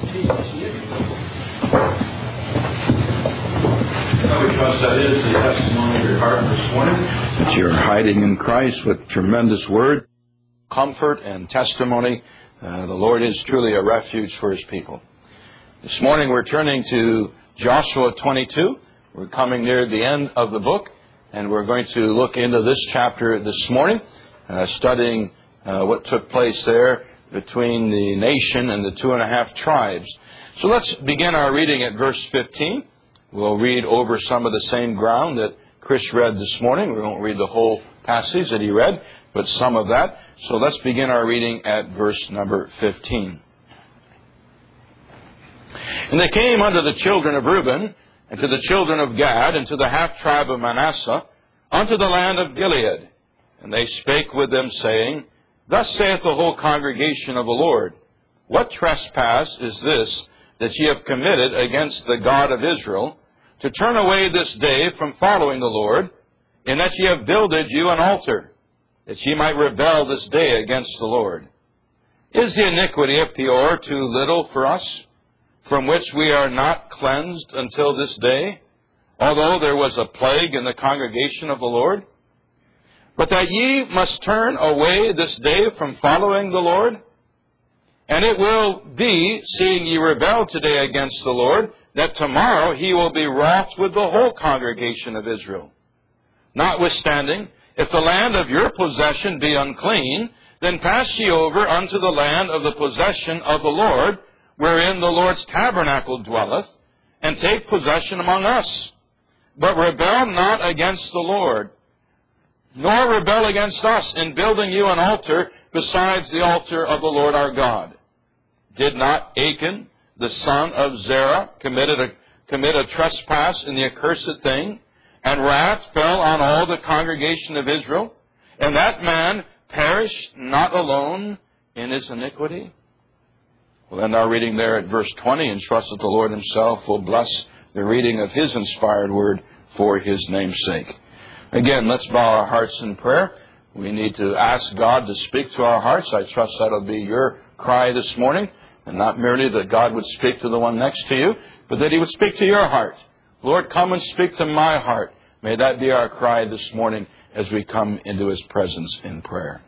We trust that is the testimony of your heart this morning, that you're hiding in Christ with tremendous word, comfort, and testimony. The Lord is truly a refuge for His people. This morning we're turning to Joshua 22. We're coming near the end of the book, and we're going to look into this chapter this morning, studying what took place there between the nation and the 2.5 tribes. So let's begin our reading at verse 15. We'll read over some of the same ground that Chris read this morning. We won't read the whole passage that he read, but some of that. So let's begin our reading at verse number 15. And they came unto the children of Reuben, and to the children of Gad, and to the half tribe of Manasseh, unto the land of Gilead. And they spake with them, saying, Thus saith the whole congregation of the Lord, What trespass is this that ye have committed against the God of Israel, to turn away this day from following the Lord, in that ye have builded you an altar, that ye might rebel this day against the Lord? Is the iniquity of Peor too little for us, from which we are not cleansed until this day, although there was a plague in the congregation of the Lord? But that ye must turn away this day from following the Lord? And it will be, seeing ye rebel today against the Lord, that tomorrow He will be wroth with the whole congregation of Israel. Notwithstanding, if the land of your possession be unclean, then pass ye over unto the land of the possession of the Lord, wherein the Lord's tabernacle dwelleth, and take possession among us. But rebel not against the Lord, nor rebel against us in building you an altar besides the altar of the Lord our God. Did not Achan, the son of Zerah, commit a trespass in the accursed thing, and wrath fell on all the congregation of Israel, and that man perished not alone in his iniquity? We'll end our reading there at verse 20, and trust that the Lord Himself will bless the reading of His inspired word for His name's sake. Again, let's bow our hearts in prayer. We need to ask God to speak to our hearts. I trust that'll be your cry this morning, and not merely that God would speak to the one next to you, but that He would speak to your heart. Lord, come and speak to my heart. May that be our cry this morning as we come into His presence in prayer.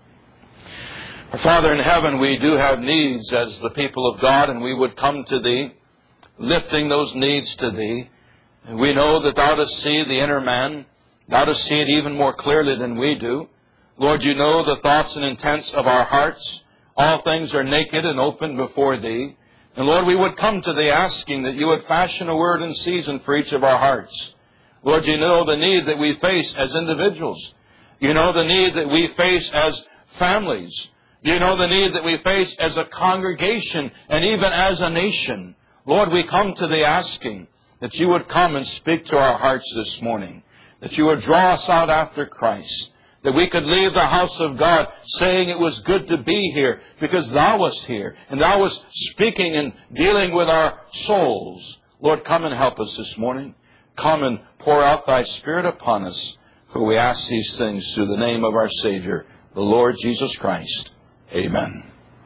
Our Father in heaven, we do have needs as the people of God, and we would come to Thee, lifting those needs to Thee. And we know that Thou dost see the inner man. Thou dost see it even more clearly than we do. Lord, You know the thoughts and intents of our hearts. All things are naked and open before Thee. And Lord, we would come to Thee asking that You would fashion a word in season for each of our hearts. Lord, You know the need that we face as individuals. You know the need that we face as families. You know the need that we face as a congregation and even as a nation. Lord, we come to Thee asking that You would come and speak to our hearts this morning, that You would draw us out after Christ, that we could leave the house of God saying it was good to be here because Thou wast here and Thou wast speaking and dealing with our souls. Lord, come and help us this morning. Come and pour out Thy Spirit upon us, for we ask these things through the name of our Savior, the Lord Jesus Christ. Amen.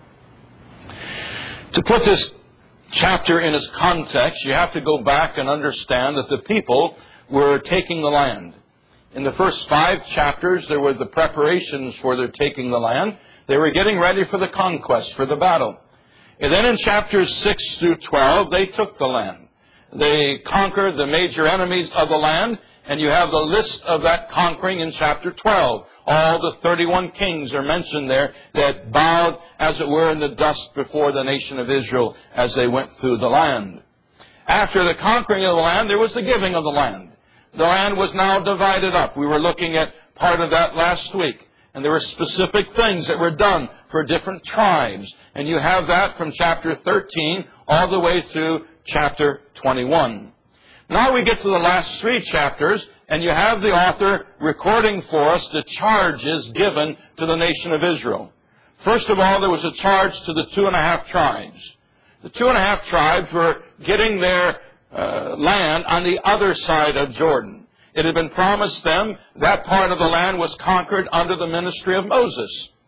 To put this chapter in its context, you have to go back and understand that the people were taking the land. In the first 5 chapters, there were the preparations for their taking the land. They were getting ready for the conquest, for the battle. And then in chapters 6 through 12, they took the land. They conquered the major enemies of the land, and you have the list of that conquering in chapter 12. All the 31 kings are mentioned there that bowed, as it were, in the dust before the nation of Israel as they went through the land. After the conquering of the land, there was the giving of the land. The land was now divided up. We were looking at part of that last week. And there were specific things that were done for different tribes. And you have that from chapter 13 all the way through chapter 21. Now we get to the last 3 chapters, and you have the author recording for us the charges given to the nation of Israel. First of all, there was a charge to the 2.5 tribes. The 2.5 tribes were getting their land on the other side of Jordan. It had been promised them that part of the land was conquered under the ministry of Moses.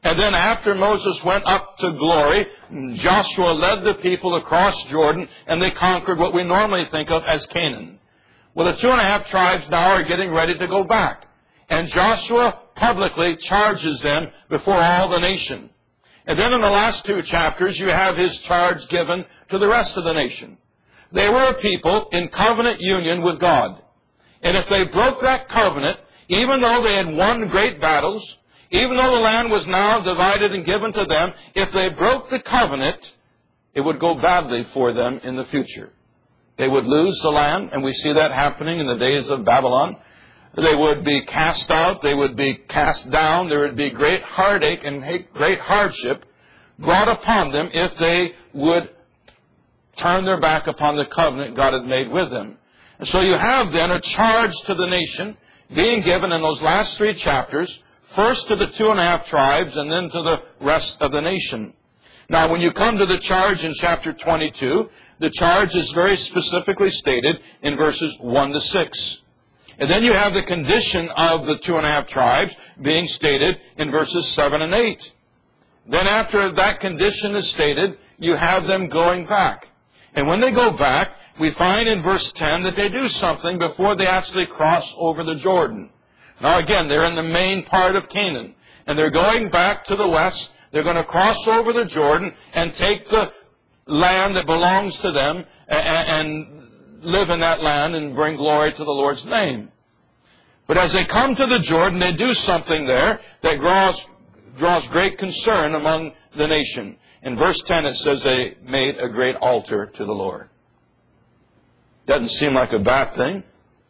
And then after Moses went up to glory, Joshua led the people across Jordan, and they conquered what we normally think of as Canaan. Well, the 2.5 tribes now are getting ready to go back. And Joshua publicly charges them before all the nation. And then in the last 2 chapters, you have his charge given to the rest of the nation. They were a people in covenant union with God. And if they broke that covenant, even though they had won great battles, even though the land was now divided and given to them, if they broke the covenant, it would go badly for them in the future. They would lose the land, and we see that happening in the days of Babylon. They would be cast out, they would be cast down, there would be great heartache and great hardship brought upon them if they would turn their back upon the covenant God had made with them. And so you have then a charge to the nation being given in those last 3 chapters, first to the 2.5 tribes and then to the rest of the nation. Now, when you come to the charge in chapter 22, the charge is very specifically stated in verses 1 to 6. And then you have the condition of the 2.5 tribes being stated in verses 7 and 8. Then after that condition is stated, you have them going back. And when they go back, we find in verse 10 that they do something before they actually cross over the Jordan. Now again, they're in the main part of Canaan. And they're going back to the west. They're going to cross over the Jordan and take the land that belongs to them and live in that land and bring glory to the Lord's name. But as they come to the Jordan, they do something there that draws great concern among the nation. In verse 10 it says they made a great altar to the Lord. Doesn't seem like a bad thing.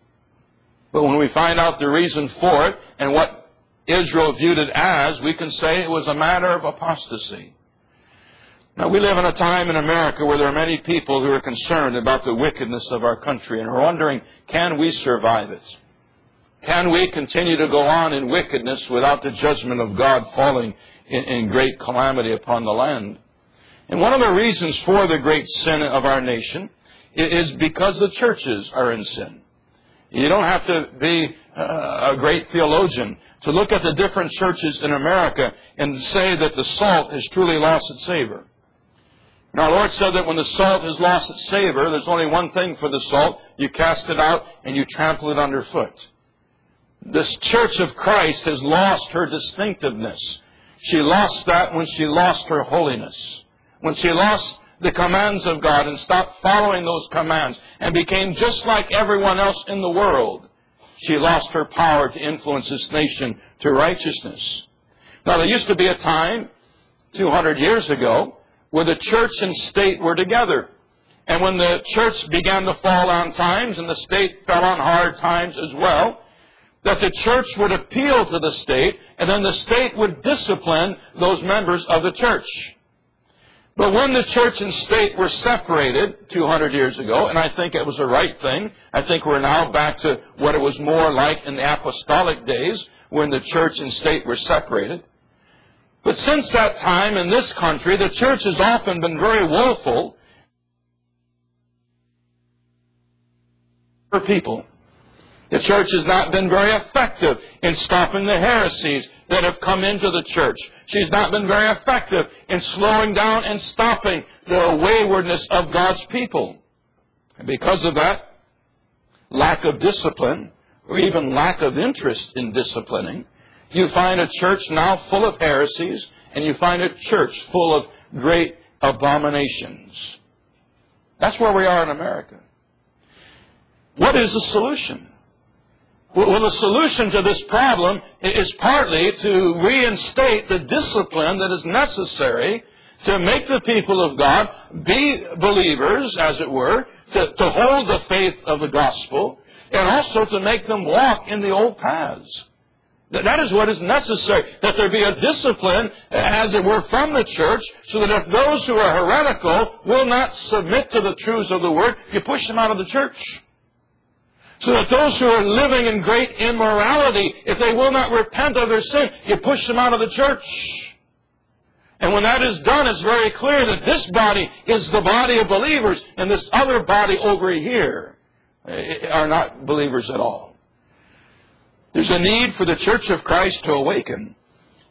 But when we find out the reason for it and what Israel viewed it as, we can say it was a matter of apostasy. Now, we live in a time in America where there are many people who are concerned about the wickedness of our country and are wondering, can we survive it? Can we continue to go on in wickedness without the judgment of God falling in great calamity upon the land? And one of the reasons for the great sin of our nation is because the churches are in sin. You don't have to be a great theologian to look at the different churches in America and say that the salt has truly lost its savor. And our Lord said that when the salt has lost its savor, there's only one thing for the salt. You cast it out and you trample it underfoot. This church of Christ has lost her distinctiveness. She lost that when she lost her holiness. When she lost the commands of God and stopped following those commands and became just like everyone else in the world, she lost her power to influence this nation to righteousness. Now, there used to be a time, 200 years ago, where the church and state were together. And when the church began to fall on times and the state fell on hard times as well, that the church would appeal to the state and then the state would discipline those members of the church. But when the church and state were separated 200 years ago, and I think it was the right thing, I think we're now back to what it was more like in the apostolic days when the church and state were separated. But since that time in this country, the church has often been very willful for people. The church has not been very effective in stopping the heresies that have come into the church. She's not been very effective in slowing down and stopping the waywardness of God's people. And because of that lack of discipline, or even lack of interest in disciplining, you find a church now full of heresies, and you find a church full of great abominations. That's where we are in America. What is the solution? Well, the solution to this problem is partly to reinstate the discipline that is necessary to make the people of God be believers, as it were, to hold the faith of the gospel, and also to make them walk in the old paths. That is what is necessary, that there be a discipline, as it were, from the church, so that if those who are heretical will not submit to the truths of the Word, you push them out of the church. So that those who are living in great immorality, if they will not repent of their sin, you push them out of the church. And when that is done, it's very clear that this body is the body of believers, and this other body over here are not believers at all. There's a need for the Church of Christ to awaken.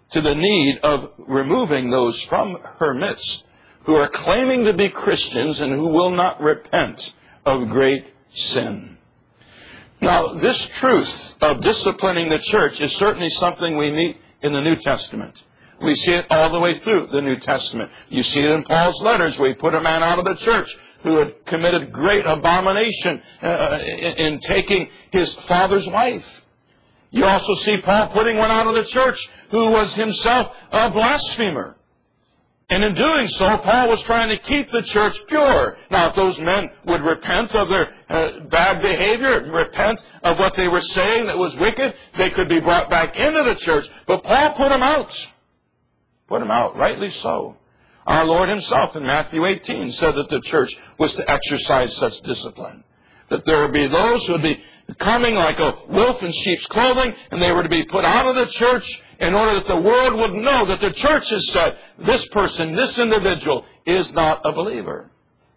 to the need of removing those from her midst who are claiming to be Christians and who will not repent of great sin. Now, this truth of disciplining the church is certainly something we meet in the New Testament. We see it all the way through the New Testament. You see it in Paul's letters where he put a man out of the church who had committed great abomination in taking his father's wife. You also see Paul putting one out of the church who was himself a blasphemer. And in doing so, Paul was trying to keep the church pure. Now, if those men would repent of their bad behavior, repent of what they were saying that was wicked, they could be brought back into the church. But Paul put them out. Put them out, rightly so. Our Lord himself in Matthew 18 said that the church was to exercise such discipline. That there would be those who would be coming like a wolf in sheep's clothing, and they were to be put out of the church in order that the world would know that the church has said, this person, this individual is not a believer.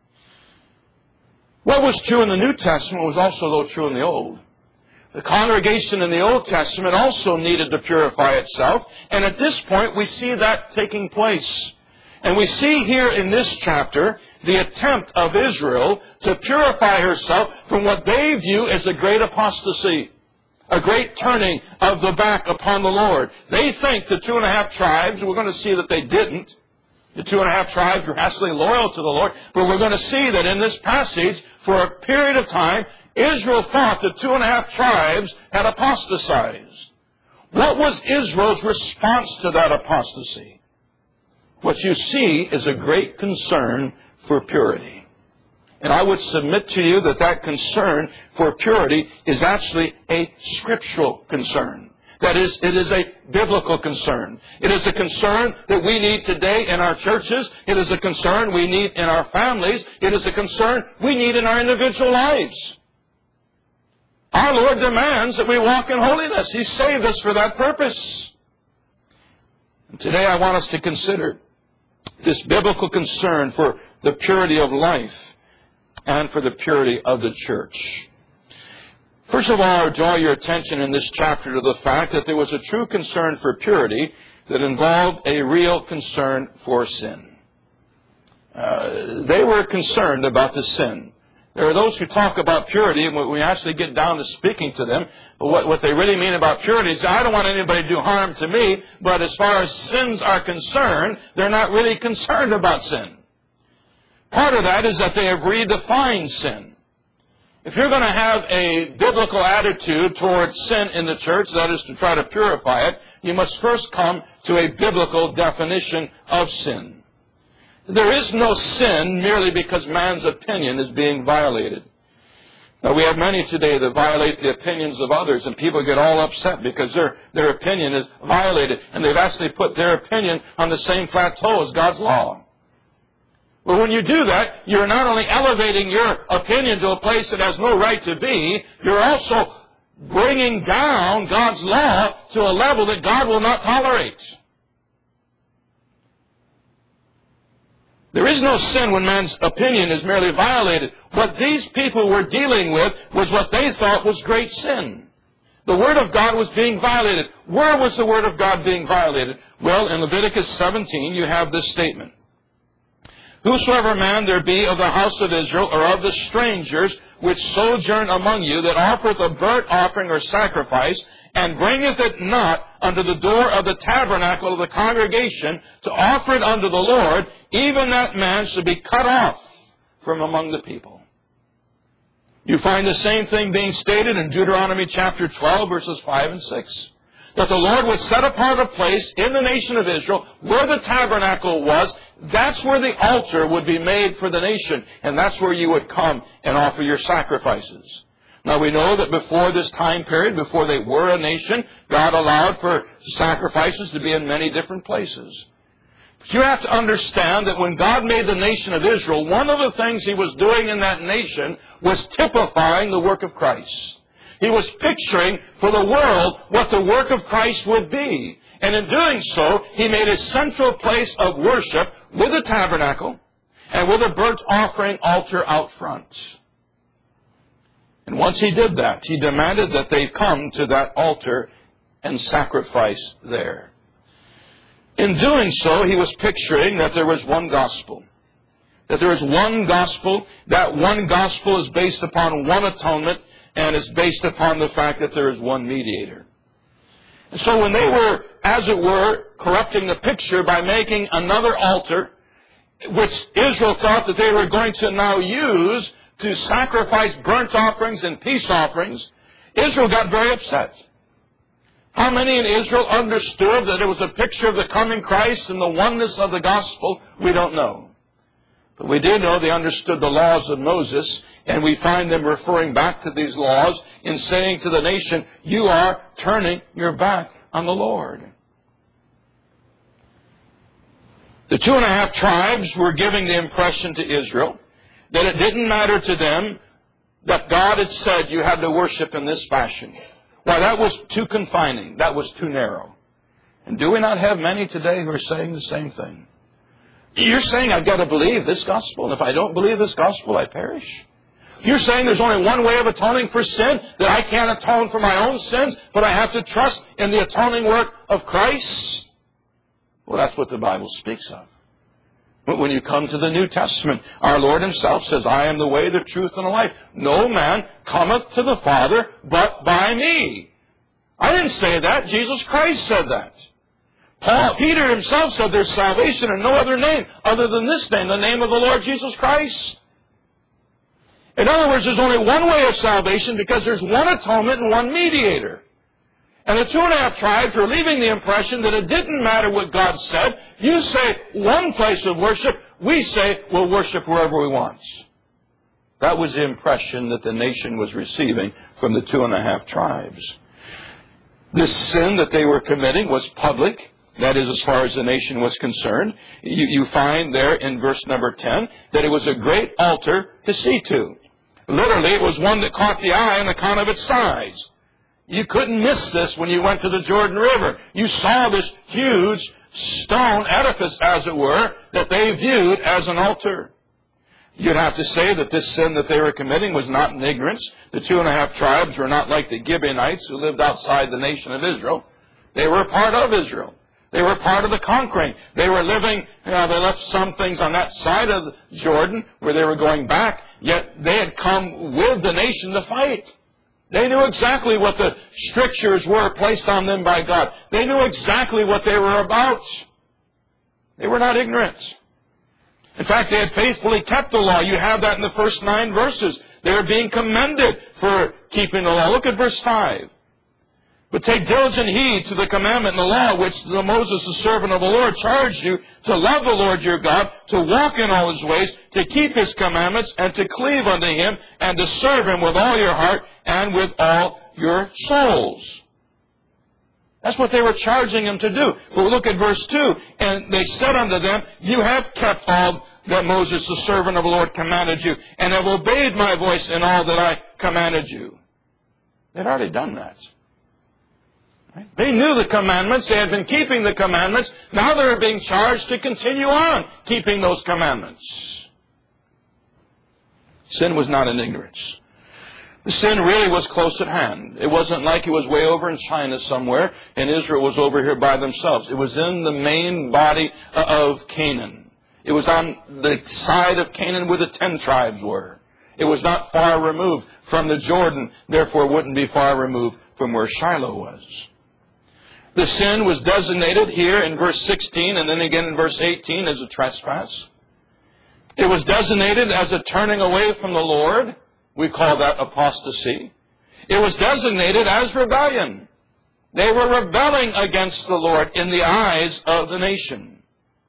What was true in the New Testament was also true in the Old. The congregation in the Old Testament also needed to purify itself, and at this point we see that taking place. And we see here in this chapter the attempt of Israel to purify herself from what they view as a great apostasy, a great turning of the back upon the Lord. They think the 2.5 tribes, we're going to see that they didn't. The 2.5 tribes were absolutely loyal to the Lord, but we're going to see that in this passage, for a period of time, Israel thought the 2.5 tribes had apostatized. What was Israel's response to that apostasy? What you see is a great concern for purity. And I would submit to you that that concern for purity is actually a scriptural concern. That is, it is a biblical concern. It is a concern that we need today in our churches. It is a concern we need in our families. It is a concern we need in our individual lives. Our Lord demands that we walk in holiness. He saved us for that purpose. And today I want us to consider this biblical concern for the purity of life and for the purity of the church. First of all, I draw your attention in this chapter to the fact that there was a true concern for purity that involved a real concern for sin. They were concerned about the sin. There are those who talk about purity, and when we actually get down to speaking to them, what they really mean about purity is, I don't want anybody to do harm to me, but as far as sins are concerned, they're not really concerned about sin. Part of that is that they have redefined sin. If you're going to have a biblical attitude towards sin in the church, that is to try to purify it, you must first come to a biblical definition of sin. There is no sin merely because man's opinion is being violated. Now, we have many today that violate the opinions of others, and people get all upset because their opinion is violated, and they've actually put their opinion on the same plateau as God's law. But when you do that, you're not only elevating your opinion to a place it has no right to be, you're also bringing down God's law to a level that God will not tolerate. There is no sin when man's opinion is merely violated. What these people were dealing with was what they thought was great sin. The Word of God was being violated. Where was the Word of God being violated? Well, in Leviticus 17, you have this statement. Whosoever man there be of the house of Israel, or of the strangers which sojourn among you, that offereth a burnt offering or sacrifice, and bringeth it not unto the door of the tabernacle of the congregation to offer it unto the Lord, even that man should be cut off from among the people. You find the same thing being stated in Deuteronomy chapter 12, verses 5 and 6. That the Lord would set apart a place in the nation of Israel where the tabernacle was. That's where the altar would be made for the nation. And that's where you would come and offer your sacrifices. Now we know that before this time period, before they were a nation, God allowed for sacrifices to be in many different places. But you have to understand that when God made the nation of Israel, one of the things He was doing in that nation was typifying the work of Christ. He was picturing for the world what the work of Christ would be. And in doing so, He made a central place of worship with a tabernacle and with a burnt offering altar out front. And once He did that, He demanded that they come to that altar and sacrifice there. In doing so, he was picturing that there was one gospel. That there is one gospel. That one gospel is based upon one atonement and is based upon the fact that there is one mediator. And so when they were, as it were, corrupting the picture by making another altar, which Israel thought that they were going to now use to sacrifice burnt offerings and peace offerings, Israel got very upset. How many in Israel understood that it was a picture of the coming Christ and the oneness of the gospel? We don't know. But we do know they understood the laws of Moses, and we find them referring back to these laws in saying to the nation, you are turning your back on the Lord. The 2.5 tribes were giving the impression to Israel that it didn't matter to them that God had said you had to worship in this fashion. Why, that was too confining. That was too narrow. And do we not have many today who are saying the same thing? You're saying I've got to believe this gospel, and if I don't believe this gospel, I perish. You're saying there's only one way of atoning for sin, that I can't atone for my own sins, but I have to trust in the atoning work of Christ? Well, that's what the Bible speaks of. But when you come to the New Testament, our Lord Himself says, I am the way, the truth, and the life. No man cometh to the Father but by me. I didn't say that. Jesus Christ said that. Peter himself said there's salvation in no other name other than this name, the name of the Lord Jesus Christ. In other words, there's only one way of salvation because there's one atonement and one mediator. And the 2.5 tribes were leaving the impression that it didn't matter what God said. You say one place of worship, we say we'll worship wherever we want. That was the impression that the nation was receiving from the 2.5 tribes. This sin that they were committing was public. That is, as far as the nation was concerned. You find there in verse number 10 that it was a great altar to see to. Literally, it was one that caught the eye on account of its size. You couldn't miss this when you went to the Jordan River. You saw this huge stone edifice, as it were, that they viewed as an altar. You'd have to say that this sin that they were committing was not in ignorance. The 2.5 tribes were not like the Gibeonites who lived outside the nation of Israel. They were a part of Israel. They were part of the conquering. They were living, they left some things on that side of Jordan where they were going back, yet they had come with the nation to fight. They knew exactly what the strictures were placed on them by God. They knew exactly what they were about. They were not ignorant. In fact, they had faithfully kept the law. You have that in the first 9 verses. They are being commended for keeping the law. Look at verse 5. But take diligent heed to the commandment and the law which Moses, the servant of the Lord, charged you to love the Lord your God, to walk in all His ways, to keep His commandments, and to cleave unto Him, and to serve Him with all your heart and with all your souls. That's what they were charging Him to do. But look at verse 2. And they said unto them, you have kept all that Moses, the servant of the Lord, commanded you, and have obeyed my voice in all that I commanded you. They'd already done that. They knew the commandments. They had been keeping the commandments. Now they were being charged to continue on keeping those commandments. Sin was not in ignorance. The sin really was close at hand. It wasn't like it was way over in China somewhere and Israel was over here by themselves. It was in the main body of Canaan. It was on the side of Canaan where the 10 tribes were. It was not far removed from the Jordan, therefore it wouldn't be far removed from where Shiloh was. The sin was designated here in verse 16 and then again in verse 18 as a trespass. It was designated as a turning away from the Lord. We call that apostasy. It was designated as rebellion. They were rebelling against the Lord in the eyes of the nation.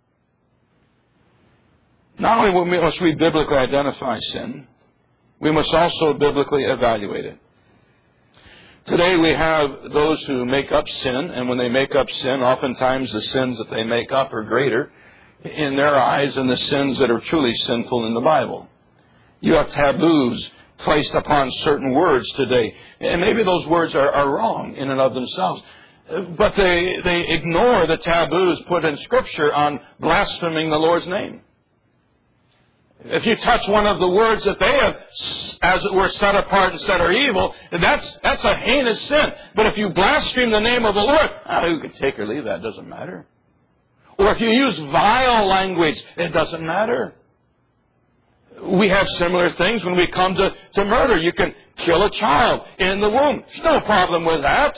Not only must we biblically identify sin, we must also biblically evaluate it. Today we have those who make up sin, and when they make up sin, oftentimes the sins that they make up are greater in their eyes than the sins that are truly sinful in the Bible. You have taboos placed upon certain words today, and maybe those words are wrong in and of themselves, but they ignore the taboos put in Scripture on blaspheming the Lord's name. If you touch one of the words that they have, as it were, set apart and said are evil, that's a heinous sin. But if you blaspheme the name of the Lord, who can take or leave that? Doesn't matter. Or if you use vile language, it doesn't matter. We have similar things when we come to murder. You can kill a child in the womb. There's no problem with that.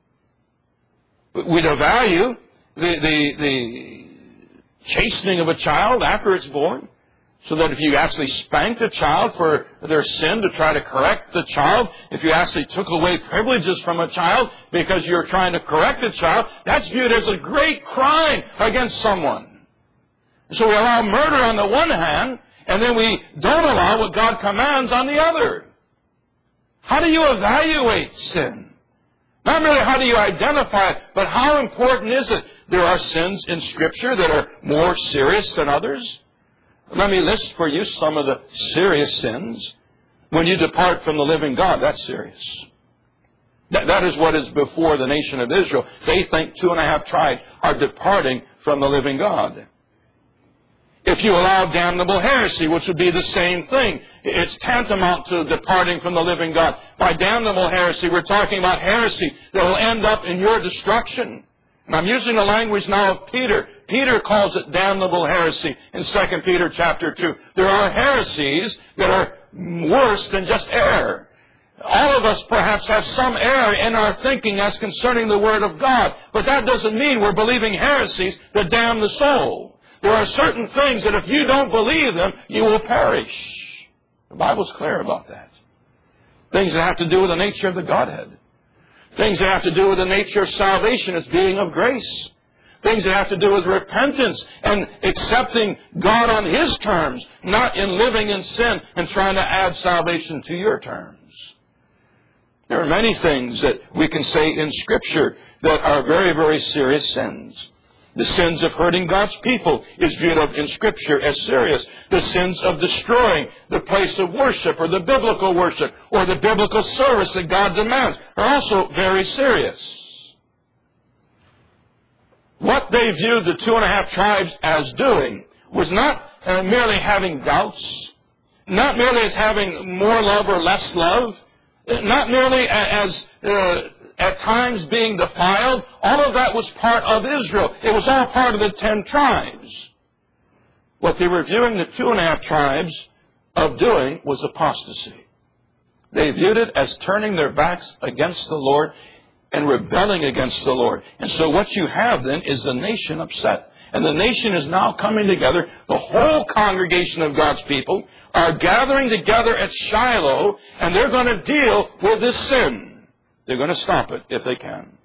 We devalue the chastening of a child after it's born. So that if you actually spanked a child for their sin to try to correct the child, if you actually took away privileges from a child because you're trying to correct a child, that's viewed as a great crime against someone. So we allow murder on the one hand, and then we don't allow what God commands on the other. How do you evaluate sin? Not merely how do you identify it, but how important is it? There are sins in Scripture that are more serious than others. Let me list for you some of the serious sins. When you depart from the living God, that's serious. That is what is before the nation of Israel. They think 2.5 tribes are departing from the living God. If you allow damnable heresy, which would be the same thing, it's tantamount to departing from the living God. By damnable heresy, we're talking about heresy that will end up in your destruction. And I'm using the language now of Peter. Peter calls it damnable heresy in 2 Peter chapter 2. There are heresies that are worse than just error. All of us perhaps have some error in our thinking as concerning the Word of God. But that doesn't mean we're believing heresies that damn the soul. There are certain things that if you don't believe them, you will perish. The Bible's clear about that. Things that have to do with the nature of the Godhead. Things that have to do with the nature of salvation as being of grace. Things that have to do with repentance and accepting God on His terms, not in living in sin and trying to add salvation to your terms. There are many things that we can say in Scripture that are very, very serious sins. The sins of hurting God's people is viewed of in Scripture as serious. The sins of destroying the place of worship or the biblical worship or the biblical service that God demands are also very serious. What they viewed the 2.5 tribes as doing was not merely having doubts, not merely as having more love or less love, not merely as at times being defiled. All of that was part of Israel. It was all part of the 10 tribes. What they were viewing the 2.5 tribes of doing was apostasy. They viewed it as turning their backs against the Lord and rebelling against the Lord. And so what you have then is the nation upset. And the nation is now coming together. The whole congregation of God's people are gathering together at Shiloh, and they're going to deal with this sin. They're going to stop it if they can.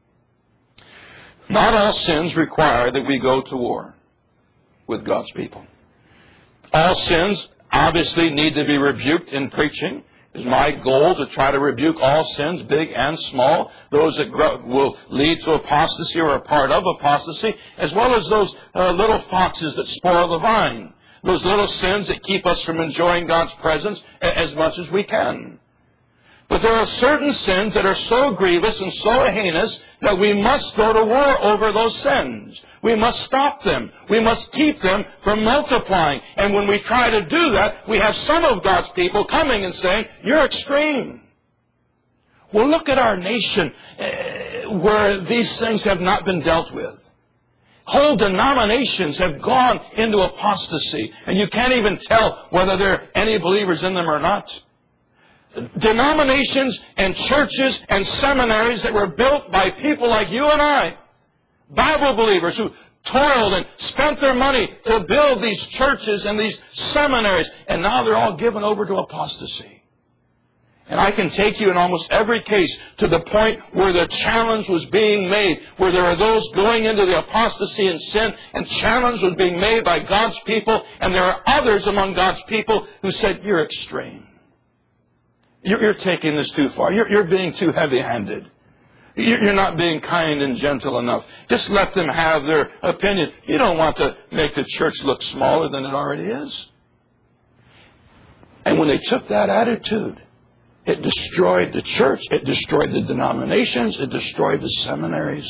Not all sins require that we go to war with God's people. All sins obviously need to be rebuked in preaching. It's my goal to try to rebuke all sins, big and small, those that will lead to apostasy or are part of apostasy, as well as those little foxes that spoil the vine, those little sins that keep us from enjoying God's presence as much as we can. But there are certain sins that are so grievous and so heinous that we must go to war over those sins. We must stop them. We must keep them from multiplying. And when we try to do that, we have some of God's people coming and saying, "You're extreme." Well, look at our nation where these things have not been dealt with. Whole denominations have gone into apostasy, and you can't even tell whether there are any believers in them or not. Denominations and churches and seminaries that were built by people like you and I, Bible believers who toiled and spent their money to build these churches and these seminaries, and now they're all given over to apostasy. And I can take you in almost every case to the point where the challenge was being made, where there are those going into the apostasy and sin, and challenge was being made by God's people, and there are others among God's people who said, "You're extreme. You're taking this too far. You're being too heavy-handed. You're not being kind and gentle enough. Just let them have their opinion. You don't want to make the church look smaller than it already is." And when they took that attitude, it destroyed the church. It destroyed the denominations. It destroyed the seminaries.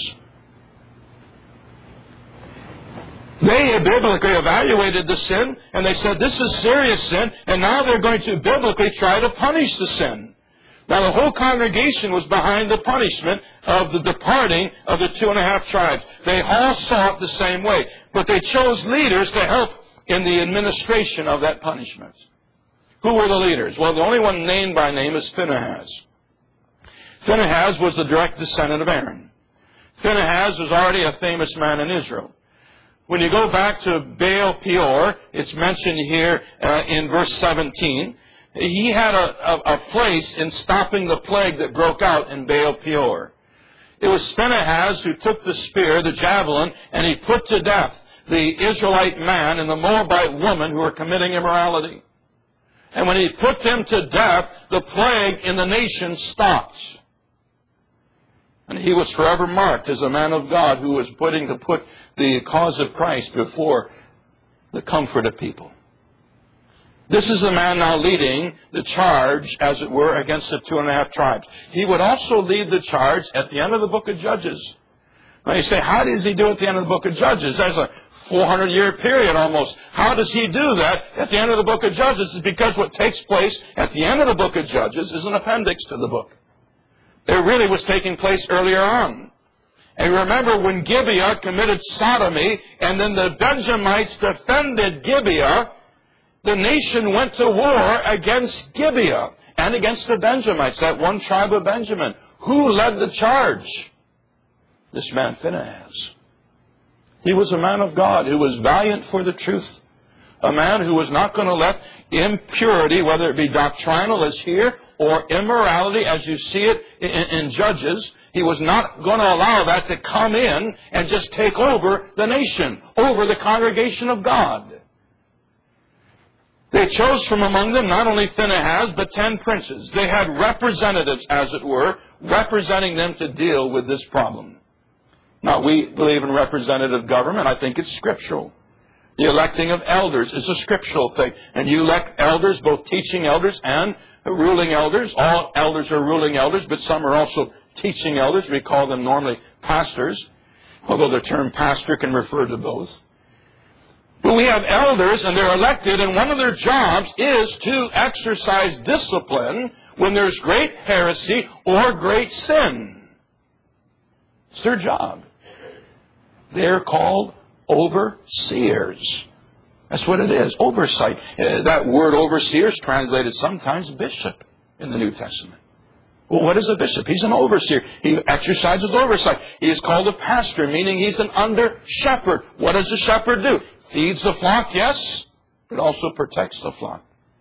They biblically evaluated the sin, and they said, this is serious sin, and now they're going to biblically try to punish the sin. Now the whole congregation was behind the punishment of the departing of the 2.5 tribes. They all saw it the same way. But they chose leaders to help in the administration of that punishment. Who were the leaders? Well, the only one named by name is Phinehas. Phinehas was the direct descendant of Aaron. Phinehas was already a famous man in Israel. When you go back to Baal Peor, it's mentioned here in verse 17. He had a place in stopping the plague that broke out in Baal Peor. It was Phinehas who took the spear, the javelin, and he put to death the Israelite man and the Moabite woman who were committing immorality. And when he put them to death, the plague in the nation stopped. And he was forever marked as a man of God who was put the cause of Christ before the comfort of people. This is the man now leading the charge, as it were, against the 2.5 tribes. He would also lead the charge at the end of the book of Judges. Now you say, how does he do at the end of the book of Judges? There's a 400-year period almost. How does he do that at the end of the book of Judges? It's because what takes place at the end of the book of Judges is an appendix to the book. It really was taking place earlier on. And remember when Gibeah committed sodomy and then the Benjamites defended Gibeah, the nation went to war against Gibeah and against the Benjamites, that one tribe of Benjamin. Who led the charge? This man Phinehas. He was a man of God who was valiant for the truth. A man who was not going to let impurity, whether it be doctrinal as here, or immorality as you see it in Judges, he was not going to allow that to come in and just take over the nation, over the congregation of God. They chose from among them not only Phinehas, but 10 princes. They had representatives, as it were, representing them to deal with this problem. Now, we believe in representative government. I think it's scriptural. The electing of elders is a scriptural thing. And you elect elders, both teaching elders and ruling elders. All elders are ruling elders, but some are also teaching elders. We call them normally pastors, although the term pastor can refer to both. But we have elders, and they're elected, and one of their jobs is to exercise discipline when there's great heresy or great sin. It's their job. They're called overseers. That's what it is, oversight. That word overseer is translated sometimes bishop in the New Testament. Well, what is a bishop? He's an overseer. He exercises oversight. He is called a pastor, meaning he's an under-shepherd. What does a shepherd do? Feeds the flock, yes, but also protects the flock.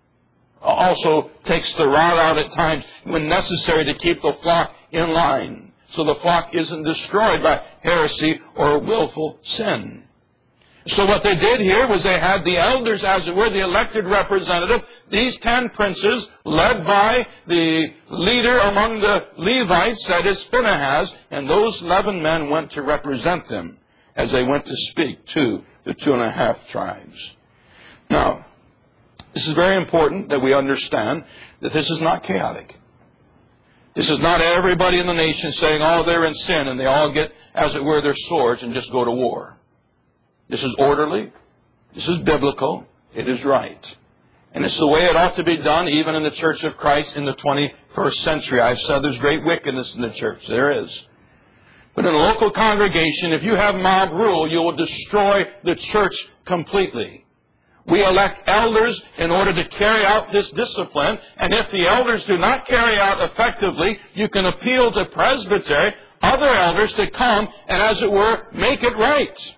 Also takes the rod out at times when necessary to keep the flock in line, so the flock isn't destroyed by heresy or willful sin. So what they did here was they had the elders, as it were, the elected representative, these 10 princes, led by the leader among the Levites, that is Phinehas, and those 11 men went to represent them as they went to speak to the 2.5 tribes. Now, this is very important that we understand that this is not chaotic. This is not everybody in the nation saying, oh, they're in sin, and they all get, as it were, their swords and just go to war. This is orderly. This is biblical. It is right. And it's the way it ought to be done even in the Church of Christ in the 21st century. I've said there's great wickedness in the church. There is. But in a local congregation, if you have mob rule, you will destroy the church completely. We elect elders in order to carry out this discipline. And if the elders do not carry out effectively, you can appeal to presbytery, other elders to come and, as it were, make it right.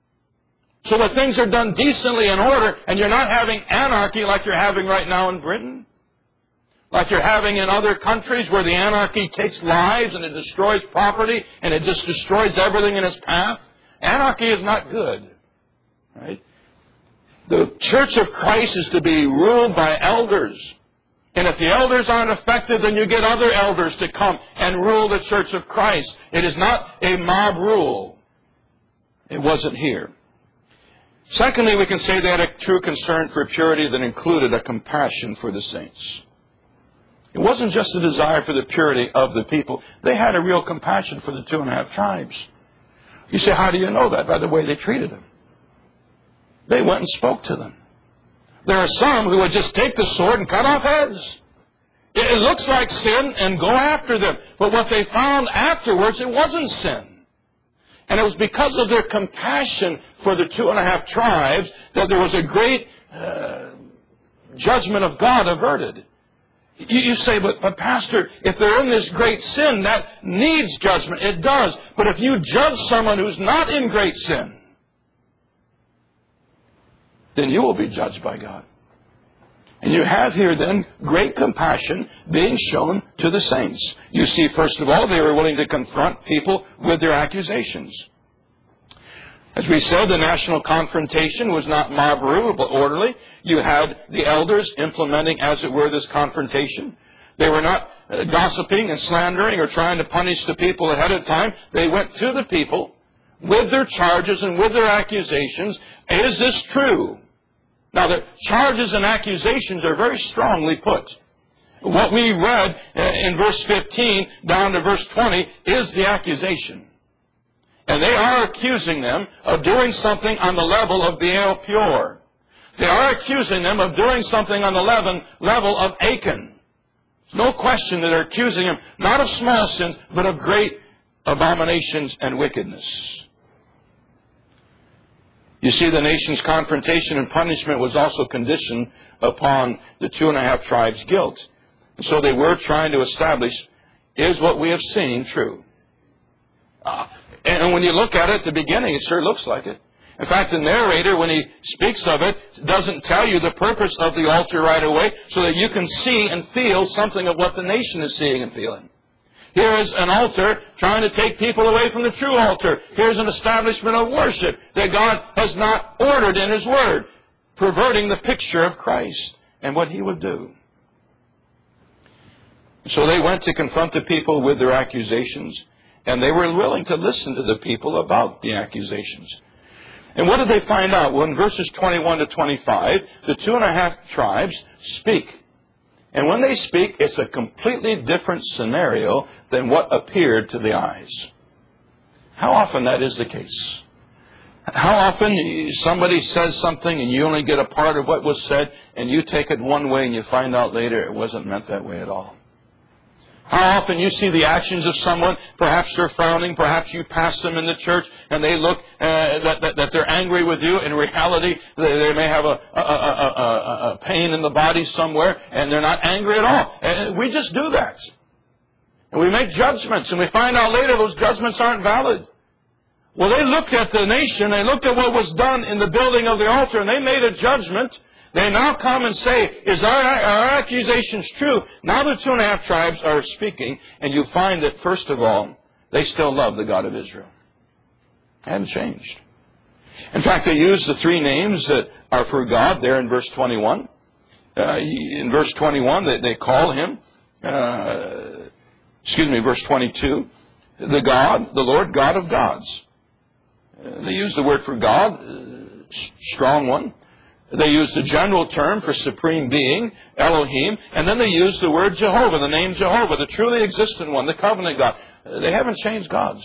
So that things are done decently in order, and you're not having anarchy like you're having right now in Britain. Like you're having in other countries where the anarchy takes lives and it destroys property and it just destroys everything in its path. Anarchy is not good. Right? The Church of Christ is to be ruled by elders. And if the elders aren't effective, then you get other elders to come and rule the Church of Christ. It is not a mob rule. It wasn't here. Secondly, we can say they had a true concern for purity that included a compassion for the saints. It wasn't just a desire for the purity of the people. They had a real compassion for the 2.5 tribes. You say, how do you know that? By the way they treated them. They went and spoke to them. There are some who would just take the sword and cut off heads. It looks like sin, and go after them. But what they found afterwards, it wasn't sin. And it was because of their compassion for the 2.5 tribes that there was a great judgment of God averted. You say, but Pastor, if they're in this great sin, that needs judgment. It does. But if you judge someone who's not in great sin, then you will be judged by God. And you have here then great compassion being shown to the saints. You see, first of all, they were willing to confront people with their accusations. As we said, the national confrontation was not mob rule, but orderly. You had the elders implementing, as it were, this confrontation. They were not gossiping and slandering or trying to punish the people ahead of time. They went to the people with their charges and with their accusations. Is this true? Now, the charges and accusations are very strongly put. What we read in verse 15 down to verse 20 is the accusation. And they are accusing them of doing something on the level of Baal Peor. They are accusing them of doing something on the level of Achan. There's no question that they're accusing him not of small sins, but of great abominations and wickedness. You see, the nation's confrontation and punishment was also conditioned upon the 2.5 tribes' guilt. And so they were trying to establish, is what we have seen true? And when you look at it at the beginning, it sure looks like it. In fact, the narrator, when he speaks of it, doesn't tell you the purpose of the altar right away so that you can see and feel something of what the nation is seeing and feeling. Here is an altar trying to take people away from the true altar. Here's an establishment of worship that God has not ordered in His Word, perverting the picture of Christ and what He would do. So they went to confront the people with their accusations, and they were willing to listen to the people about the accusations. And what did they find out? Well, in verses 21 to 25, the 2.5 tribes speak. And when they speak, it's a completely different scenario than what appeared to the eyes. How often that is the case? How often somebody says something and you only get a part of what was said and you take it one way and you find out later it wasn't meant that way at all? How often you see the actions of someone, perhaps they're frowning, perhaps you pass them in the church and they look that they're angry with you. In reality, they may have a pain in the body somewhere and they're not angry at all. We just do that. And we make judgments and we find out later those judgments aren't valid. Well, they looked at the nation, they looked at what was done in the building of the altar and they made a judgment. They now come and say, is our accusations true? Now the 2.5 tribes are speaking, and you find that, first of all, they still love the God of Israel. They haven't changed. In fact, they use the 3 names that are for God there in verse 21. In verse 21, they call Him, verse 22, the God, the Lord God of gods. They use the word for God, strong one. They use the general term for supreme being, Elohim, and then they use the word Jehovah, the name Jehovah, the truly existent one, the covenant God. They haven't changed gods.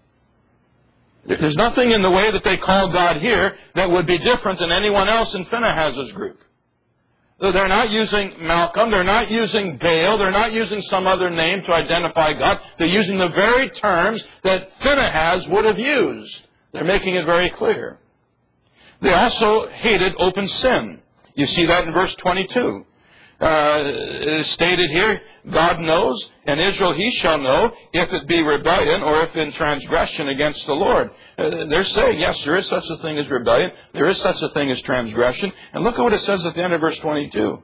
There's nothing in the way that they call God here that would be different than anyone else in Phinehas's group. They're not using Malcolm, they're not using Baal, they're not using some other name to identify God. They're using the very terms that Phinehas would have used. They're making it very clear. They also hated open sin. You see that in verse 22. It is stated here, God knows, and Israel He shall know, if it be rebellion or if in transgression against the Lord. They're saying, yes, there is such a thing as rebellion. There is such a thing as transgression. And look at what it says at the end of verse 22.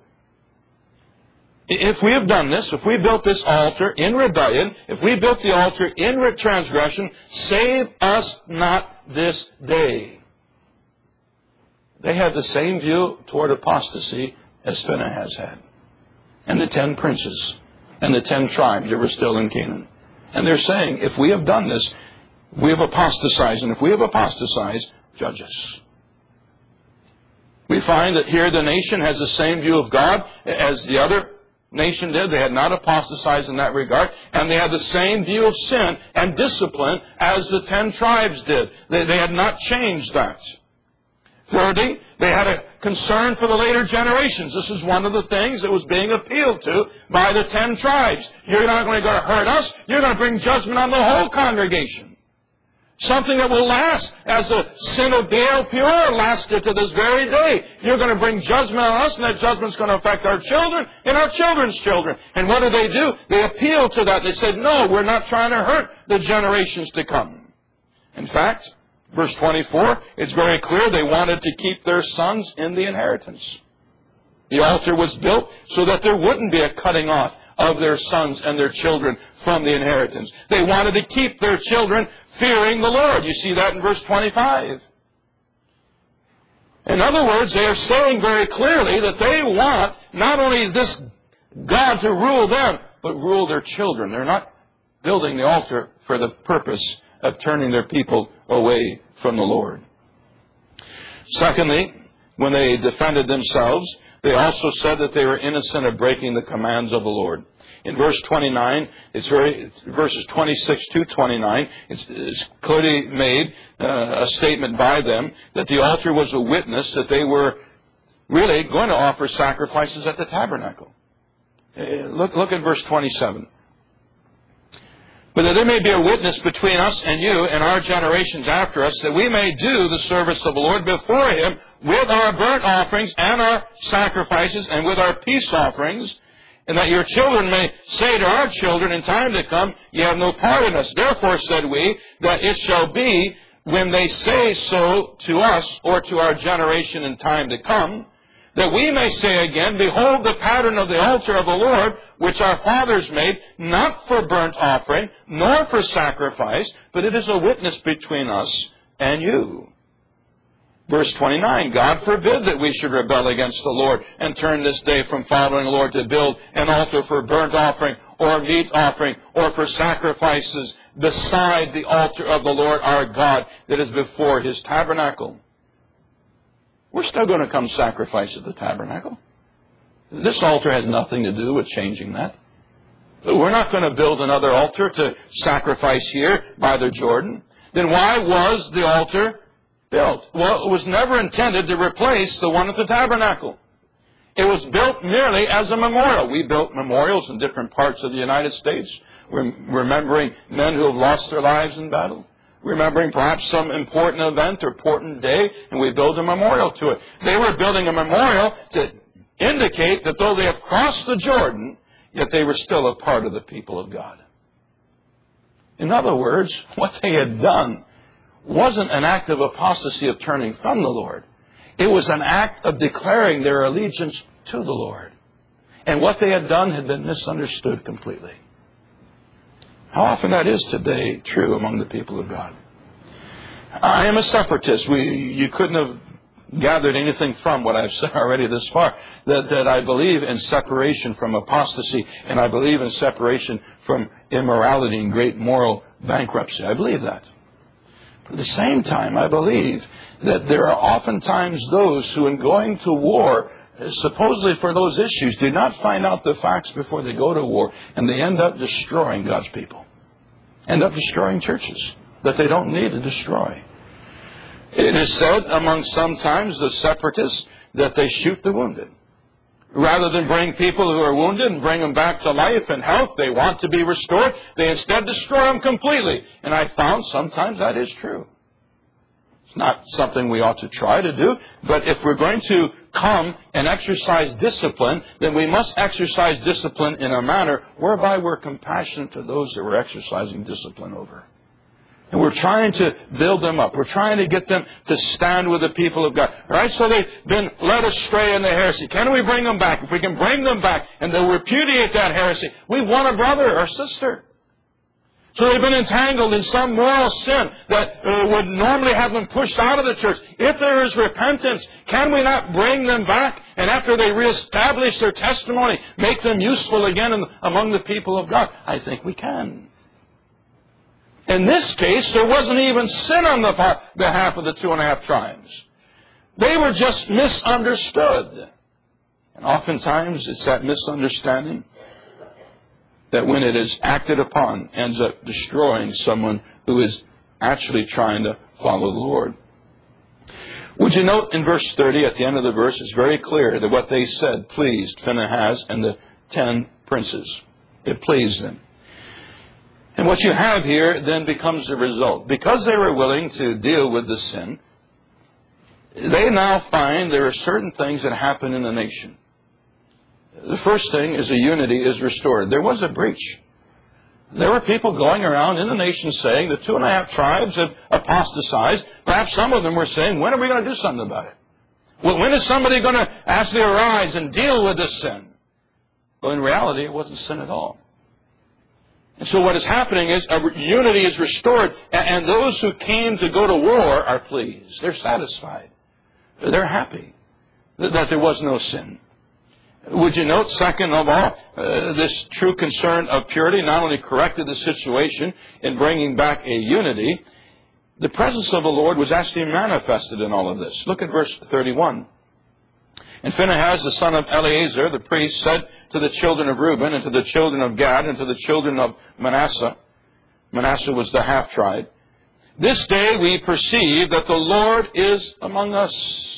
If we have done this, if we built this altar in rebellion, if we built the altar in transgression, save us not this day. They had the same view toward apostasy as Phinehas had. And the 10 princes and the 10 tribes that were still in Canaan. And they're saying, if we have done this, we have apostatized. And if we have apostatized, judge us. We find that here the nation has the same view of God as the other nation did. They had not apostatized in that regard. And they had the same view of sin and discipline as the 10 tribes did. They had not changed that. Thirdly, they had a concern for the later generations. This is one of the things that was being appealed to by the 10 tribes. You're not going to hurt us. You're going to bring judgment on the whole congregation. Something that will last, as the sin of Baal Peor lasted to this very day. You're going to bring judgment on us, and that judgment's going to affect our children and our children's children. And what do? They appealed to that. They said, no, we're not trying to hurt the generations to come. In fact, verse 24, it's very clear they wanted to keep their sons in the inheritance. The altar was built so that there wouldn't be a cutting off of their sons and their children from the inheritance. They wanted to keep their children fearing the Lord. You see that in verse 25. In other words, they are saying very clearly that they want not only this God to rule them, but rule their children. They're not building the altar for the purpose of turning their people away from the Lord. Secondly, when they defended themselves, they also said that they were innocent of breaking the commands of the Lord. In verse 29, verses 26 to 29, it's clearly made a statement by them that the altar was a witness that they were really going to offer sacrifices at the tabernacle. Look at verse 27. But that there may be a witness between us and you and our generations after us, that we may do the service of the Lord before Him with our burnt offerings and our sacrifices and with our peace offerings, and that your children may say to our children in time to come, ye have no part in us. Therefore, said we, that it shall be when they say so to us or to our generation in time to come, that we may say again, behold the pattern of the altar of the Lord, which our fathers made, not for burnt offering, nor for sacrifice, but it is a witness between us and you. Verse 29, God forbid that we should rebel against the Lord and turn this day from following the Lord to build an altar for burnt offering or meat offering or for sacrifices beside the altar of the Lord our God that is before His tabernacle. We're still going to come sacrifice at the tabernacle. This altar has nothing to do with changing that. We're not going to build another altar to sacrifice here by the Jordan. Then why was the altar built? Well, it was never intended to replace the one at the tabernacle. It was built merely as a memorial. We built memorials in different parts of the United States, remembering men who have lost their lives in battle, remembering perhaps some important event or important day, and we build a memorial to it. They were building a memorial to indicate that though they have crossed the Jordan, yet they were still a part of the people of God. In other words, what they had done wasn't an act of apostasy of turning from the Lord. It was an act of declaring their allegiance to the Lord. And what they had done had been misunderstood completely. How often that is today true among the people of God. I am a separatist. You couldn't have gathered anything from what I've said already this far. That I believe in separation from apostasy, and I believe in separation from immorality and great moral bankruptcy. I believe that. But at the same time, I believe that there are oftentimes those who, in going to war, supposedly for those issues, do not find out the facts before they go to war, and they end up destroying God's people. End up destroying churches that they don't need to destroy. It is said among sometimes the separatists that they shoot the wounded. Rather than bring people who are wounded and bring them back to life and health, they want to be restored, they instead destroy them completely. And I found sometimes that is true. It's not something we ought to try to do, but if we're going to come and exercise discipline, then we must exercise discipline in a manner whereby we're compassionate to those that we're exercising discipline over. And we're trying to build them up. We're trying to get them to stand with the people of God. All right, so they've been led astray in the heresy. Can we bring them back? If we can bring them back and they'll repudiate that heresy, we've won a brother or sister. So they've been entangled in some moral sin that would normally have them pushed out of the church. If there is repentance, can we not bring them back? And after they reestablish their testimony, make them useful again among the people of God? I think we can. In this case, there wasn't even sin on the behalf of the 2.5 tribes. They were just misunderstood. And oftentimes it's that misunderstanding that when it is acted upon ends up destroying someone who is actually trying to follow the Lord. Would you note in verse 30, at the end of the verse, it's very clear that what they said pleased Phinehas and the 10 princes. It pleased them. And what you have here then becomes the result. Because they were willing to deal with the sin, they now find there are certain things that happen in the nation. The first thing is the unity is restored. There was a breach. There were people going around in the nation saying the 2.5 tribes have apostatized. Perhaps some of them were saying, when are we going to do something about it? Well, when is somebody going to actually arise and deal with this sin? Well, in reality, it wasn't sin at all. And so what is happening is unity is restored, and those who came to go to war are pleased. They're satisfied. They're happy that there was no sin. Would you note, second of all, this true concern of purity not only corrected the situation in bringing back a unity, the presence of the Lord was actually manifested in all of this. Look at verse 31. And Phinehas, the son of Eleazar, the priest, said to the children of Reuben and to the children of Gad and to the children of Manasseh, Manasseh was the half-tribe, this day we perceive that the Lord is among us.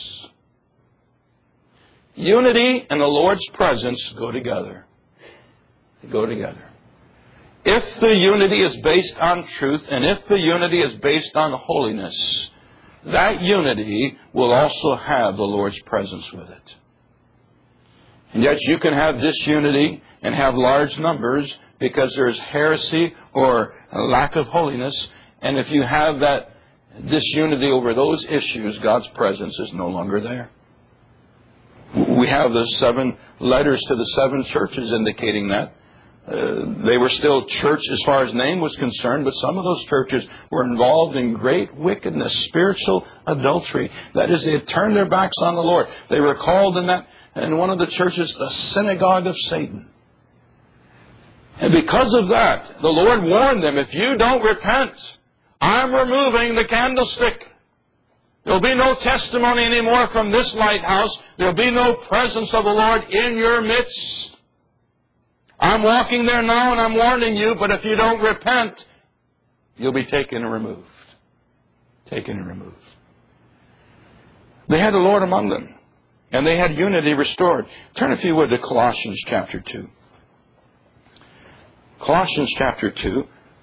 Unity and the Lord's presence go together. They go together. If the unity is based on truth and if the unity is based on holiness, that unity will also have the Lord's presence with it. And yet you can have disunity and have large numbers because there is heresy or a lack of holiness. And if you have that disunity over those issues, God's presence is no longer there. We have the 7 letters to the 7 churches indicating that. They were still church as far as name was concerned, but some of those churches were involved in great wickedness, spiritual adultery. That is, they had turned their backs on the Lord. They were called in one of the churches, the synagogue of Satan. And because of that, the Lord warned them, if you don't repent, I'm removing the candlestick. There'll be no testimony anymore from this lighthouse. There'll be no presence of the Lord in your midst. I'm walking there now and I'm warning you, but if you don't repent, you'll be taken and removed. Taken and removed. They had the Lord among them, and they had unity restored. Turn, if you would, to Colossians chapter 2. Colossians chapter 2.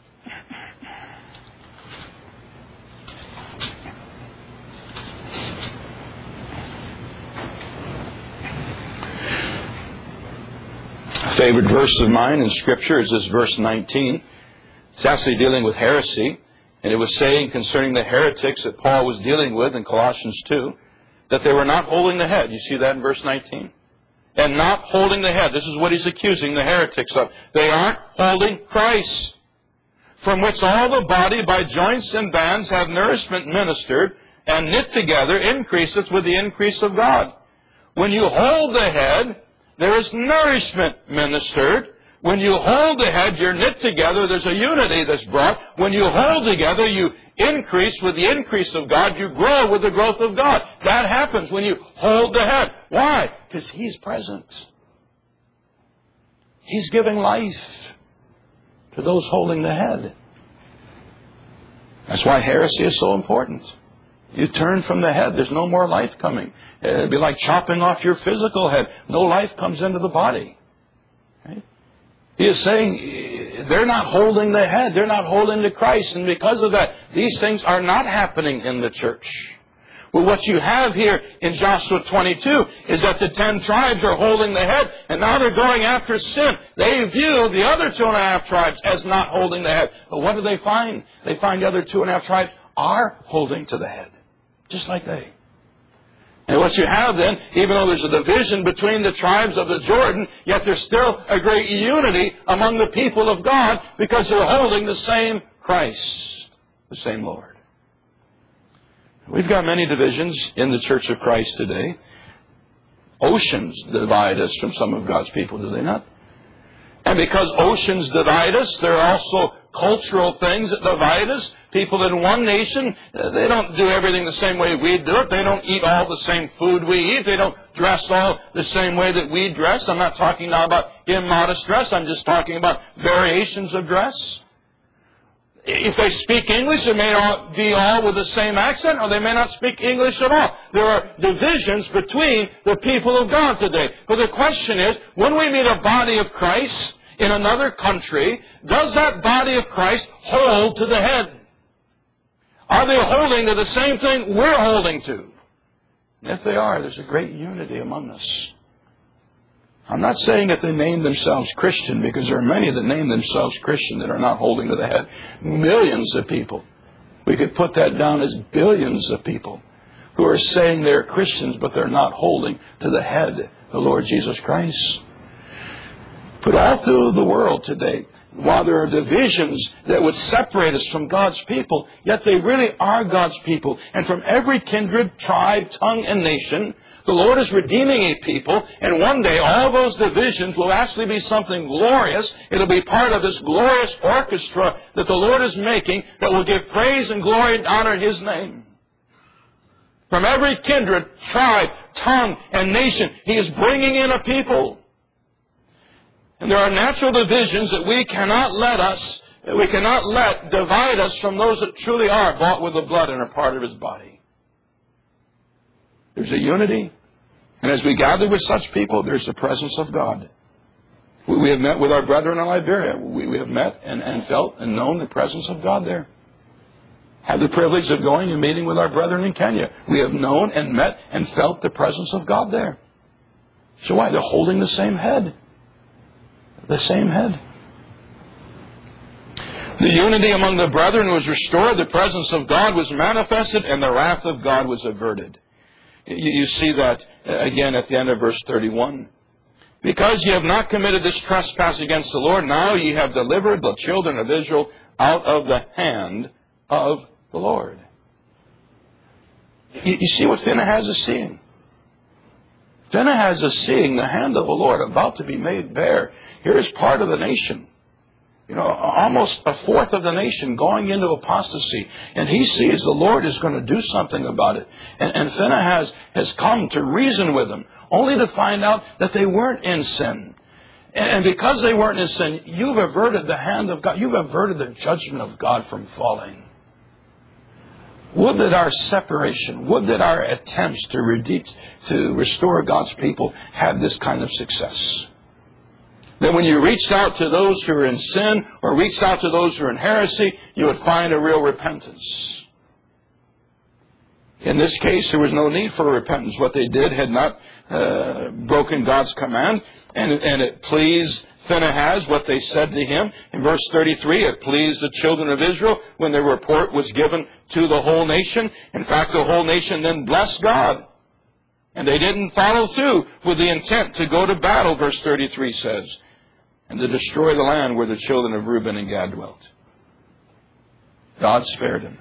A favorite verse of mine in Scripture is this verse 19. It's actually dealing with heresy. And it was saying concerning the heretics that Paul was dealing with in Colossians 2, that they were not holding the head. You see that in verse 19? And not holding the head. This is what he's accusing the heretics of. They aren't holding Christ, from which all the body by joints and bands have nourishment ministered, and knit together increaseth with the increase of God. When you hold the head, there is nourishment ministered. When you hold the head, you're knit together. There's a unity that's brought. When you hold together, you increase with the increase of God. You grow with the growth of God. That happens when you hold the head. Why? Because He's present. He's giving life to those holding the head. That's why heresy is so important. You turn from the head, there's no more life coming. It'd be like chopping off your physical head. No life comes into the body. Right? He is saying they're not holding the head. They're not holding to Christ. And because of that, these things are not happening in the church. Well, what you have here in Joshua 22 is that the 10 tribes are holding the head, and now they're going after sin. They view the other 2.5 tribes as not holding the head. But what do they find? They find the other 2.5 tribes are holding to the head, just like they. And what you have then, even though there's a division between the tribes of the Jordan, yet there's still a great unity among the people of God because they're holding the same Christ, the same Lord. We've got many divisions in the Church of Christ today. Oceans divide us from some of God's people, do they not? And because oceans divide us, there are also cultural things that divide us. People in one nation, they don't do everything the same way we do it. They don't eat all the same food we eat. They don't dress all the same way that we dress. I'm not talking now about immodest dress. I'm just talking about variations of dress. If they speak English, it may not be all with the same accent, or they may not speak English at all. There are divisions between the people of God today. But the question is, when we meet a body of Christ in another country, does that body of Christ hold to the head? Are they holding to the same thing we're holding to? And if they are, there's a great unity among us. I'm not saying that they name themselves Christian, because there are many that name themselves Christian that are not holding to the head. Millions of people. We could put that down as billions of people who are saying they're Christians, but they're not holding to the head, the Lord Jesus Christ. But all through the world today, while there are divisions that would separate us from God's people, yet they really are God's people. And from every kindred, tribe, tongue, and nation, the Lord is redeeming a people, and one day all those divisions will actually be something glorious. It'll be part of this glorious orchestra that the Lord is making that will give praise and glory and honor His name. From every kindred, tribe, tongue, and nation, He is bringing in a people. And there are natural divisions that we cannot let divide us from those that truly are bought with the blood and are part of His body. There's a unity. And as we gather with such people, there's the presence of God. We have met with our brethren in Liberia. We have met and felt and known the presence of God there. Had the privilege of going and meeting with our brethren in Kenya. We have known and met and felt the presence of God there. So why? They're holding the same head. The same head. The unity among the brethren was restored. The presence of God was manifested, and the wrath of God was averted. You see that again at the end of verse 31. Because ye have not committed this trespass against the Lord, now ye have delivered the children of Israel out of the hand of the Lord. You see what Phinehas is seeing? Phinehas is seeing the hand of the Lord about to be made bare. Here is part of the nation. Almost a fourth of the nation going into apostasy. And he sees the Lord is going to do something about it. And Phinehas has come to reason with them, only to find out that they weren't in sin. And because they weren't in sin, you've averted the hand of God. You've averted the judgment of God from falling. Would that our separation, would that our attempts to restore God's people had this kind of success. That when you reached out to those who are in sin or reached out to those who are in heresy, you would find a real repentance. In this case, there was no need for repentance. What they did had not broken God's command, and it pleased Phinehas what they said to him. In verse 33, it pleased the children of Israel when the report was given to the whole nation. In fact, the whole nation then blessed God. And they didn't follow through with the intent to go to battle, verse 33 says, and to destroy the land where the children of Reuben and Gad dwelt. God spared them.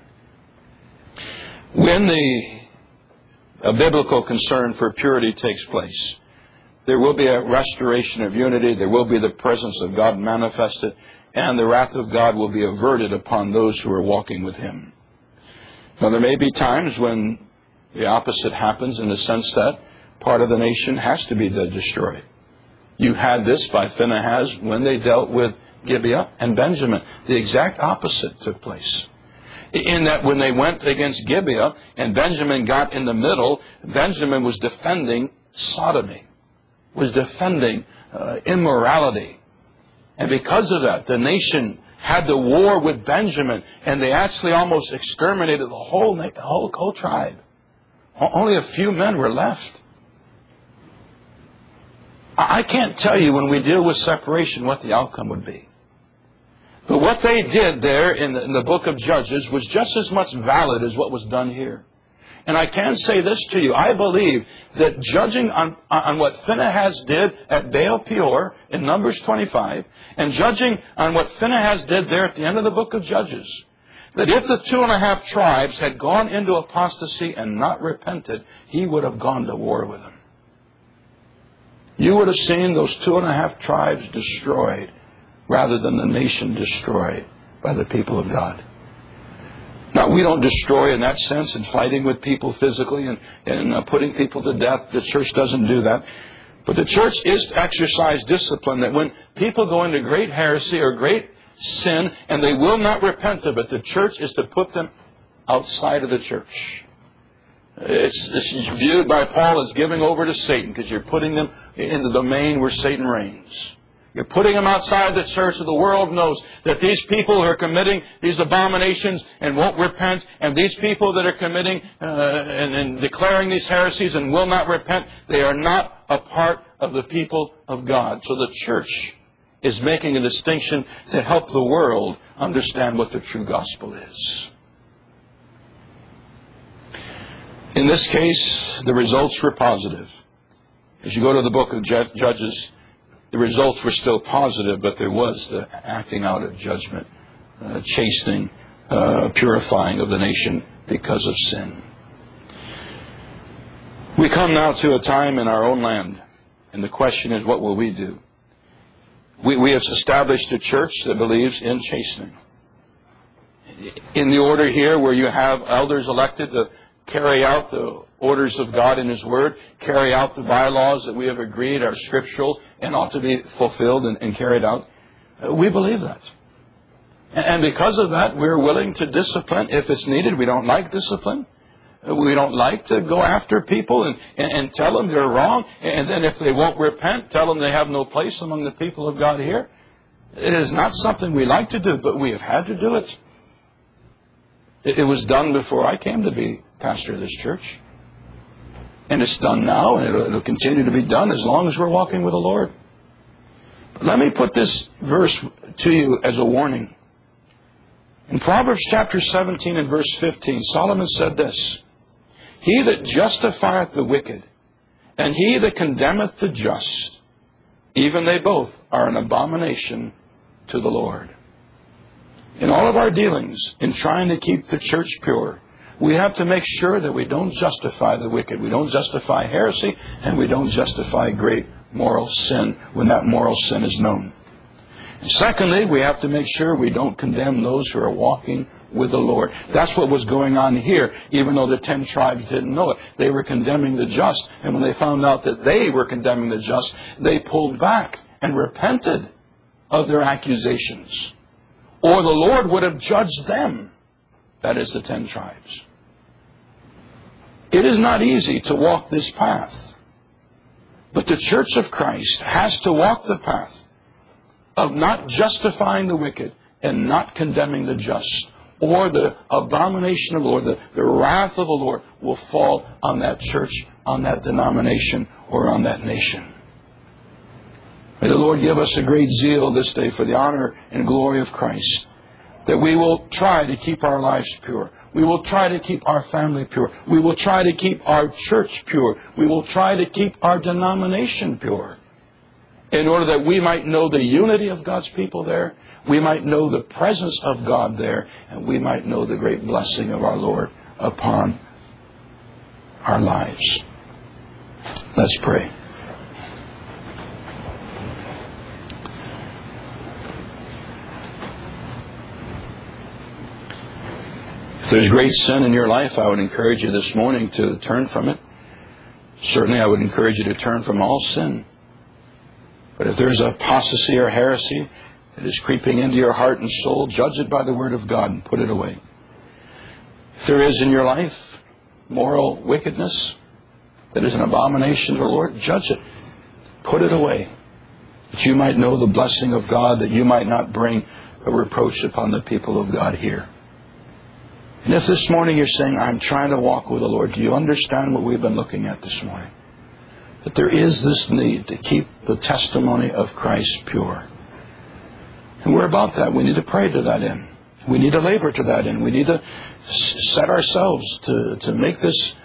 When a biblical concern for purity takes place, there will be a restoration of unity. There will be the presence of God manifested. And the wrath of God will be averted upon those who are walking with Him. Now, there may be times when the opposite happens, in the sense that part of the nation has to be destroyed. You had this by Phinehas when they dealt with Gibeah and Benjamin. The exact opposite took place. In that when they went against Gibeah and Benjamin got in the middle, Benjamin was defending sodomy. Was defending immorality. And because of that, the nation had the war with Benjamin, and they actually almost exterminated the whole tribe. Only a few men were left. I can't tell you when we deal with separation what the outcome would be. But what they did there in the book of Judges was just as much valid as what was done here. And I can say this to you. I believe that judging on what Phinehas did at Baal Peor in Numbers 25, and judging on what Phinehas did there at the end of the book of Judges, that if the 2.5 tribes had gone into apostasy and not repented, he would have gone to war with them. You would have seen those 2.5 tribes destroyed rather than the nation destroyed by the people of God. Now, we don't destroy in that sense in fighting with people physically and putting people to death. The church doesn't do that. But the church is to exercise discipline, that when people go into great heresy or great sin and they will not repent of it, the church is to put them outside of the church. It's viewed by Paul as giving over to Satan, because you're putting them in the domain where Satan reigns. You're putting them outside the church, so the world knows that these people who are committing these abominations and won't repent, and these people that are committing and declaring these heresies and will not repent, they are not a part of the people of God. So the church is making a distinction to help the world understand what the true gospel is. In this case, the results were positive. As you go to the book of Judges, the results were still positive, but there was the acting out of judgment, chastening, purifying of the nation because of sin. We come now to a time in our own land, and the question is, what will we do? We have established a church that believes in chastening. In the order here where you have elders elected to carry out the orders of God in His Word, carry out the bylaws that we have agreed are scriptural and ought to be fulfilled and carried out. We believe that. And because of that, we're willing to discipline if it's needed. We don't like discipline. We don't like to go after people and tell them they're wrong. And then if they won't repent, tell them they have no place among the people of God here. It is not something we like to do, but we have had to do it. It was done before I came to be pastor of this church. And it's done now, and it'll continue to be done as long as we're walking with the Lord. But let me put this verse to you as a warning. In Proverbs chapter 17 and verse 15, Solomon said this: He that justifieth the wicked, and he that condemneth the just, even they both are an abomination to the Lord. In all of our dealings, in trying to keep the church pure, we have to make sure that we don't justify the wicked. We don't justify heresy, and we don't justify great moral sin when that moral sin is known. And secondly, we have to make sure we don't condemn those who are walking with the Lord. That's what was going on here, even though the 10 tribes didn't know it. They were condemning the just, and when they found out that they were condemning the just, they pulled back and repented of their accusations. Or the Lord would have judged them. That is the 10 tribes. It is not easy to walk this path. But the church of Christ has to walk the path of not justifying the wicked and not condemning the just. Or the abomination of the Lord, the wrath of the Lord will fall on that church, on that denomination, or on that nation. May the Lord give us a great zeal this day for the honor and glory of Christ, that we will try to keep our lives pure. We will try to keep our family pure. We will try to keep our church pure. We will try to keep our denomination pure, in order that we might know the unity of God's people there, we might know the presence of God there, and we might know the great blessing of our Lord upon our lives. Let's pray. If there's great sin in your life, I would encourage you this morning to turn from it. Certainly I would encourage you to turn from all sin. But if there's apostasy or heresy that is creeping into your heart and soul, judge it by the Word of God and put it away. If there is in your life moral wickedness that is an abomination to the Lord, judge it. Put it away. That you might know the blessing of God, that you might not bring a reproach upon the people of God here. And if this morning you're saying, I'm trying to walk with the Lord, do you understand what we've been looking at this morning? That there is this need to keep the testimony of Christ pure. And we're about that. We need to pray to that end. We need to labor to that end. We need to set ourselves to make this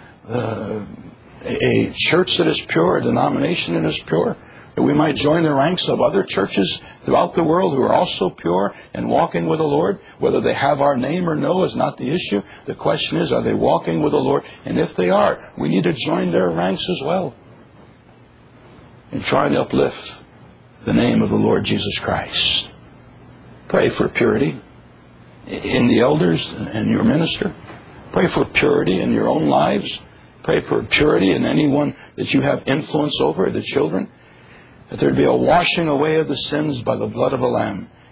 a church that is pure, a denomination that is pure, that we might join the ranks of other churches throughout the world who are also pure and walking with the Lord. Whether they have our name or no is not the issue. The question is, are they walking with the Lord? And if they are, we need to join their ranks as well and try to uplift the name of the Lord Jesus Christ. Pray for purity in the elders and your minister. Pray for purity in your own lives. Pray for purity in anyone that you have influence over, the children. That there'd be a washing away of the sins by the blood of the Lamb,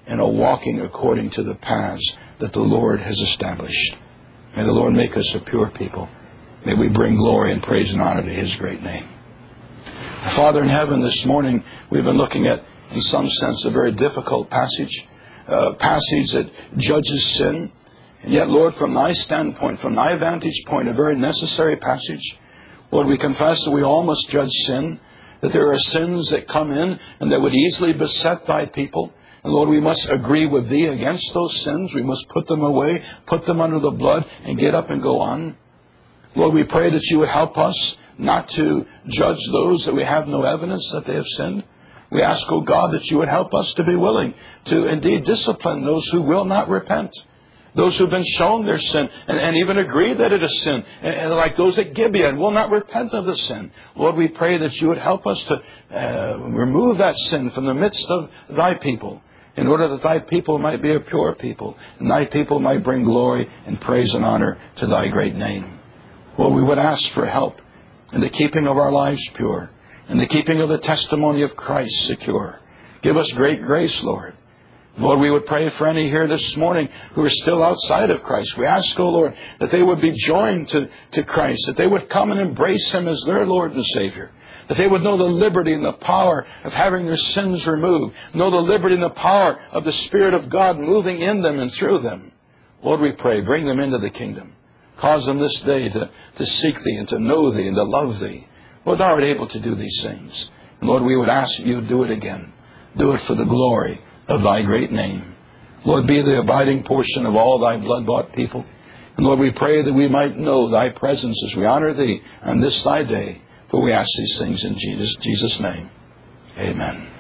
and a walking according to the paths that the Lord has established. May the Lord make us a pure people. May we bring glory and praise and honor to His great name. Father in heaven, this morning we've been looking at, in some sense, a very difficult passage that judges sin. And yet, Lord, from Thy standpoint, from Thy vantage point, a very necessary passage. Lord, we confess that we all must judge sin, that there are sins that come in and that would easily beset Thy people. And Lord, we must agree with Thee against those sins. We must put them away, put them under the blood, and get up and go on. Lord, we pray that You would help us not to judge those that we have no evidence that they have sinned. We ask, O God, that You would help us to be willing to indeed discipline those who will not repent. Those who have been shown their sin and even agree that it is sin. And like those at Gibeon will not repent of the sin. Lord, we pray that You would help us to remove that sin from the midst of Thy people, in order that Thy people might be a pure people, and Thy people might bring glory and praise and honor to Thy great name. Lord, we would ask for help in the keeping of our lives pure, in the keeping of the testimony of Christ secure. Give us great grace, Lord. Lord, we would pray for any here this morning who are still outside of Christ. We ask, O Lord, that they would be joined to Christ, that they would come and embrace Him as their Lord and Savior, that they would know the liberty and the power of having their sins removed, know the liberty and the power of the Spirit of God moving in them and through them. Lord, we pray, bring them into the kingdom. Cause them this day to seek Thee and to know Thee and to love Thee. Lord, Thou art able to do these things. And Lord, we would ask that You do it again. Do it for the glory of Thy great name. Lord, be the abiding portion of all Thy blood-bought people. And Lord, we pray that we might know Thy presence as we honor Thee on this Thy day. For we ask these things in Jesus' name. Amen.